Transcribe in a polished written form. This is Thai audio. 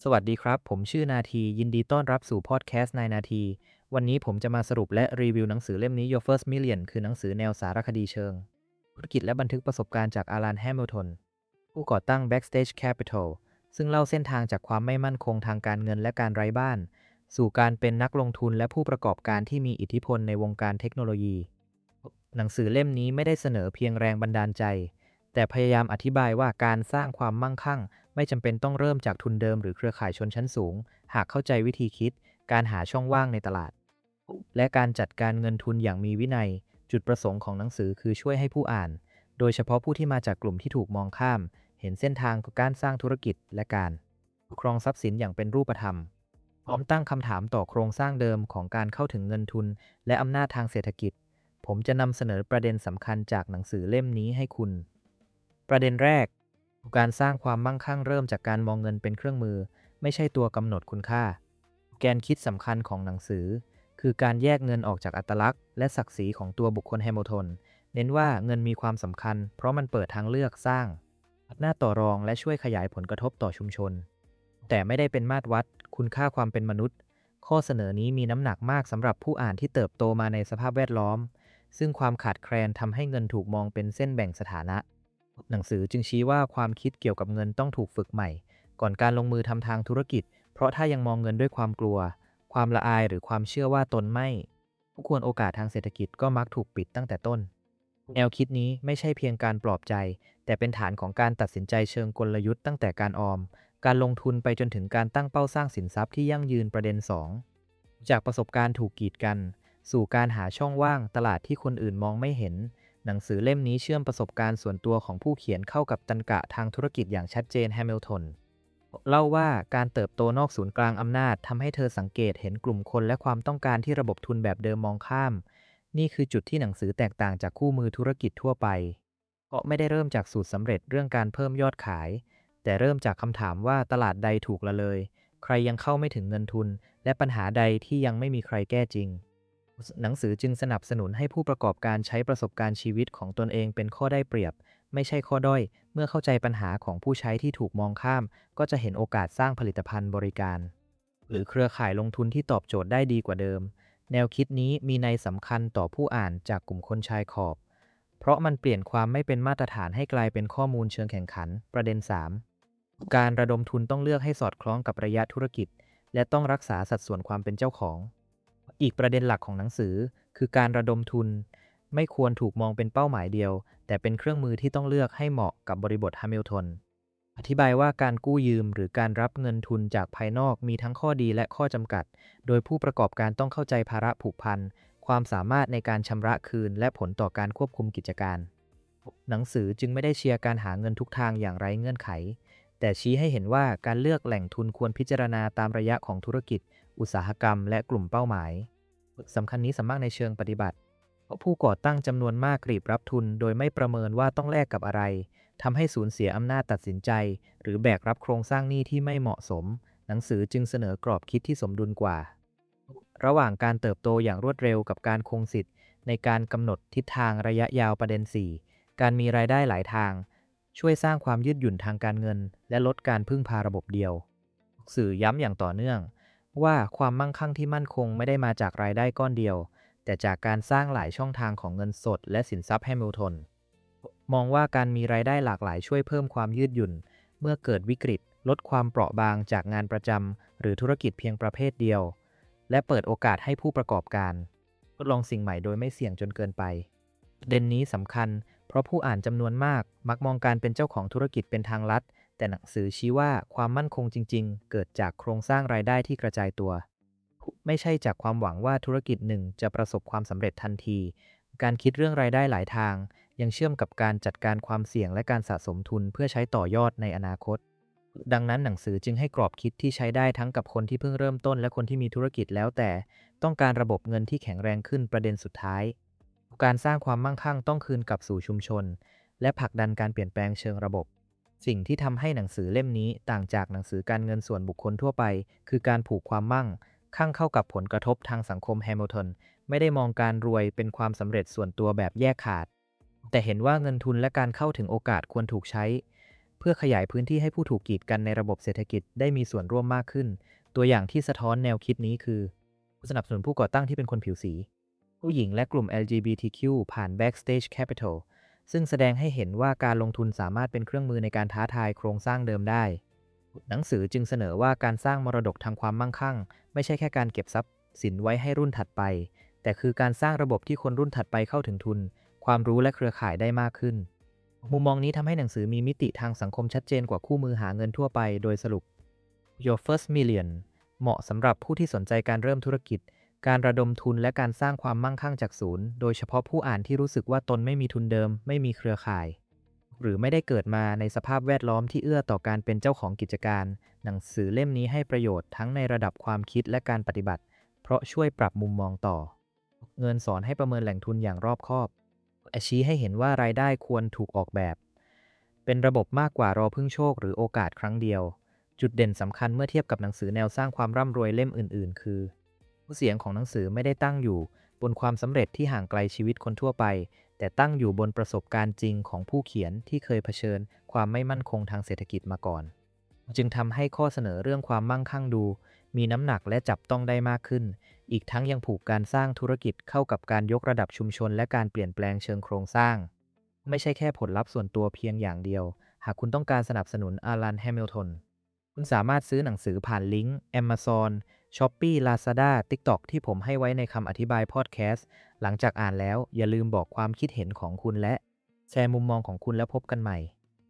สวัสดีครับผมชื่อนาทียินดีต้อนรับสู่พอดแคสต์นายนาทีวันนี้ผมจะมาสรุปและรีวิวหนังสือเล่มนี้ Your First Million คือหนังสือแนวสารคดีเชิงธุรกิจและบันทึกประสบการณ์จากอารันแฮมิลตันผู้ก่อตั้ง Backstage Capital ซึ่งเล่าเส้นทางจากความไม่มั่นคงทางการเงินและการไร้บ้านสู่การเป็นนักลงทุนและผู้ประกอบการที่มีอิทธิพลในวงการเทคโนโลยีหนังสือเล่มนี้ไม่ได้เสนอเพียงแรงบันดาลใจแต่พยายามอธิบายว่าการสร้างความมั่งคั่ง ไม่จำเป็นต้องเริ่มจากทุนเดิมหรือเครือข่ายชนชั้นสูง หากเข้าใจวิธีคิด การหาช่องว่างในตลาด และการจัดการเงินทุนอย่างมีวินัย จุดประสงค์ของหนังสือคือช่วยให้ผู้อ่าน โดยเฉพาะผู้ที่มาจากกลุ่มที่ถูกมองข้าม เห็นเส้นทางการสร้างธุรกิจและการครองทรัพย์สินอย่างเป็นรูปธรรมพร้อมตั้งคำถามต่อโครงสร้างเดิมของการเข้าถึงเงินทุนและอำนาจทางเศรษฐกิจ ผมจะนำเสนอประเด็นสำคัญจากหนังสือเล่มนี้ให้คุณ ประเด็นแรก การสร้างความมั่งคั่งเริ่มจากการมองเงินเป็นเครื่องมือ ไม่ใช่ตัวกำหนดคุณค่า แกนคิดสำคัญของหนังสือ คือการแยกเงินออกจากอัตลักษณ์และศักดิ์ศรีของตัวบุคคลแฮมิลตันเน้นว่าเงินมีความสำคัญเพราะมันเปิดทางเลือกสร้างหน้าต่อรองและช่วยขยายผลกระทบต่อชุมชน แต่ไม่ได้เป็นมาตรวัดคุณค่าความเป็นมนุษย์ ข้อเสนอนี้มีน้ำหนักมากสำหรับผู้อ่านที่เติบโตมาในสภาพแวดล้อม ซึ่งความขาดแคลนทำให้เงินถูกมองเป็นเส้นแบ่งสถานะ หนังสือจึงชี้ว่าความคิดเกี่ยวกับเงินต้องถูกฝึกใหม่ก่อนการลงมือทำทางธุรกิจเพราะถ้ายังมองเงินด้วยความกลัวความละอายหรือความเชื่อว่าตนไม่ผู้ควรโอกาสทางเศรษฐกิจก็มักถูกปิดตั้งแต่ต้นแนวคิดนี้ไม่ใช่เพียงการปลอบใจแต่เป็นฐานของการตัดสินใจเชิงกลยุทธ์ตั้งแต่การออมการลงทุนไปจนถึงการตั้งเป้าสร้างสินทรัพย์ที่ยั่งยืนประเด็น2จากประสบการณ์ถูกกีดกันสู่การหาช่องว่างตลาดที่คนอื่นมองไม่เห็น หนังสือเล่มนี้เชื่อมประสบการณ์ส่วนตัวของผู้เขียนเข้ากับตรรกะทางธุรกิจอย่างชัดเจนแฮมิลตันเล่าว่าการเติบโตนอกศูนย์กลางอำนาจทำให้เธอสังเกตเห็นกลุ่มคนและความต้องการที่ระบบทุนแบบเดิมมองข้าม นี่คือจุดที่หนังสือแตกต่างจากคู่มือธุรกิจทั่วไป เพราะไม่ได้เริ่มจากสูตรสำเร็จเรื่องการเพิ่มยอดขาย แต่เริ่มจากคำถามว่าตลาดใดถูกละเลย ใครยังเข้าไม่ถึงเงินทุน และปัญหาใดที่ยังไม่มีใครแก้จริง หนังสือจึงสนับสนุนให้ผู้ประกอบการใช้ประสบการณ์ชีวิตของตนเองเป็นข้อได้เปรียบไม่ใช่ข้อด้อยเมื่อเข้าใจปัญหาของผู้ใช้ที่ถูกมองข้ามก็จะเห็นโอกาสสร้างผลิตภัณฑ์บริการหรือเครือข่ายลงทุนที่ตอบโจทย์ได้ดีกว่าเดิมแนวคิดนี้มีนัยสำคัญต่อผู้อ่านจากกลุ่มคนชายขอบเพราะมันเปลี่ยนความไม่เป็นมาตรฐานให้กลายเป็นข้อมูลเชิงแข่งขันประเด็น3การระดมทุนต้องเลือกให้สอดคล้องกับระยะธุรกิจและต้องรักษาสัดส่วนความเป็นเจ้าของ อีกประเด็นหลักของหนังสือคือการระดมทุนไม่ควรถูกมองเป็นเป้าหมายเดียวแต่เป็นเครื่องมือที่ต้องเลือกให้เหมาะกับบริบทแฮมิลตันอธิบายว่าการกู้ยืมหรือการรับเงินทุนจากภายนอกมีทั้งข้อดีและข้อจำกัดโดยผู้ประกอบการต้องเข้าใจภาระผูกพันความสามารถในการชำระคืนและผลต่อการควบคุมกิจการหนังสือจึงไม่ได้เชียร์การหาเงินทุกทางอย่างไร้เงื่อนไขแต่ชี้ให้เห็นว่าการเลือกแหล่งทุนควรพิจารณาตามระยะของธุรกิจอุตสาหกรรมและกลุ่มเป้าหมาย สำคัญนี้สำคัญในเชิงปฏิบัติเพราะผู้ก่อตั้งจำนวนมากกรีบรับทุนโดยไม่ประเมินว่าต้องแลกกับอะไรทำให้สูญเสียอำนาจตัดสินใจหรือแบกรับโครงสร้างหนี้ที่ไม่เหมาะสมหนังสือจึงเสนอกรอบคิดที่สมดุลกว่าระหว่างการเติบโตอย่างรวดเร็วกับการคงสิทธิ์ในการกำหนดทิศทางระยะยาวประเด็น4การมีรายได้หลายทางช่วยสร้างความยืดหยุ่นทางการเงินและลดการพึ่งพาระบบเดียวสื่อย้ำอย่างต่อเนื่อง ว่าความมั่งคั่งที่มั่นคงไม่ได้มาจากรายได้ก้อนเดียวแต่จากการสร้างหลายช่องทางของเงินสดและสินทรัพย์แฮมิลตันมองว่าการมีรายได้หลากหลายช่วยเพิ่มความยืดหยุ่นเมื่อเกิดวิกฤตลดความเปราะบางจากงานประจำหรือธุรกิจเพียงประเภทเดียวและเปิดโอกาสให้ผู้ประกอบการทดลองสิ่งใหม่โดยไม่เสี่ยงจนเกินไปประเด็นนี้สำคัญเพราะผู้อ่านจำนวนมากมักมองการเป็นเจ้าของธุรกิจเป็นทางลัด แต่หนังสือชี้ว่าความมั่นคงจริงๆเกิดจากโครงสร้างรายได้ที่กระจายตัวไม่ใช่จากความหวังว่าธุรกิจหนึ่งจะประสบความสำเร็จทันทีการคิดเรื่องรายได้หลายทางยังเชื่อมกับการจัดการความเสี่ยงและการสะสมทุนเพื่อใช้ต่อยอดในอนาคตดังนั้นหนังสือจึงให้กรอบคิดที่ใช้ได้ทั้งกับคนที่เพิ่งเริ่มต้นและคนที่มีธุรกิจแล้วแต่ต้องการระบบเงินที่แข็งแรงขึ้นประเด็นสุดท้ายการสร้างความมั่งคั่งต้องคืนกลับสู่ชุมชนและผลักดันการเปลี่ยนแปลงเชิงระบบ สิ่งที่ทำให้หนังสือเล่มนี้ต่างจากหนังสือการเงินส่วนบุคคลทั่วไปคือการผูกความมั่งคั่งเข้ากับผลกระทบทางสังคมแฮมิลตันไม่ได้มองการรวยเป็นความสำเร็จส่วนตัวแบบแยกขาดแต่เห็นว่าเงินทุนและการเข้าถึงโอกาสควรถูกใช้พื่อขยายพื้นที่ให้ผู้ถูกกีดกันในระบบเศรษฐกิจได้มีส่วนร่วมมากขึ้นตัวอย่างที่สะท้อนแนวคิดนี้คือผู้สนับสนุนผู้ก่อตั้งที่เป็นคนผิวสีผู้หญิงและกลุ่ม LGBTQ ผ่าน Backstage Capital ซึ่งแสดงให้เห็นว่าการลงทุนสามารถเป็นเครื่องมือในการท้าทายโครงสร้างเดิมได้หนังสือจึงเสนอว่าการสร้างมรดกทางความมั่งคั่งไม่ใช่แค่การเก็บทรัพย์สินไว้ให้รุ่นถัดไปแต่คือการสร้างระบบที่คนรุ่นถัดไปเข้าถึงทุนความรู้และเครือข่ายได้มากขึ้นมุมมองนี้ทำให้หนังสือมีมิติทางสังคมชัดเจนกว่าคู่มือหาเงินทั่วไปโดยสรุป Your First Million เหมาะสำหรับผู้ที่สนใจการเริ่มธุรกิจการระดมทุนและการสร้างความมั่งคั่งจากศูนย์โดยเฉพาะผู้อ่านที่รู้สึกว่าตนไม่มีทุนเดิมไม่มีเครือข่ายหรือไม่ได้เกิดมาในสภาพแวดล้อมที่เอื้อต่อการเป็นเจ้าของกิจการหนังสือเล่มนี้ให้ประโยชน์ทั้งในระดับความคิดและการปฏิบัติเพราะช่วยปรับมุมมองต่อเงินสอนให้ประเมินแหล่งทุนอย่างรอบคอบชี้ให้เห็นว่ารายได้ควรถูกออกแบบเป็นระบบมากกว่ารอพึ่งโชคหรือโอกาสครั้งเดียวจุดเด่นสำคัญเมื่อเทียบกับหนังสือแนวสร้างความร่ำรวยเล่มอื่นๆคือเสียงของหนังสือไม่ได้ตั้งอยู่บนความสำเร็จที่ห่างไกลชีวิตคนทั่วไปแต่ตั้งอยู่บนประสบการณ์จริงของผู้เขียนที่เคยเผชิญความไม่มั่นคงทางเศรษฐกิจมาก่อนจึงทำให้ข้อเสนอเรื่องความมั่งคั่งดูมีน้ำหนักและจับต้องได้มากขึ้นอีกทั้งยังผูกการสร้างธุรกิจเข้ากับการยกระดับชุมชนและการเปลี่ยนแปลงเชิงโครงสร้างไม่ใช่แค่ผลลัพธ์ส่วนตัวเพียงอย่างเดียวหากคุณต้องการสนับสนุนอารันแฮมิลตันคุณสามารถซื้อหนังสือผ่านลิงก์ Amazon Shopee Lazada TikTok ที่ผมให้ไว้ในคำอธิบายพอดแคสต์หลังจากอ่านแล้วอย่าลืมบอกความคิดเห็นของคุณและแชร์มุมมองของคุณแล้วพบกันใหม่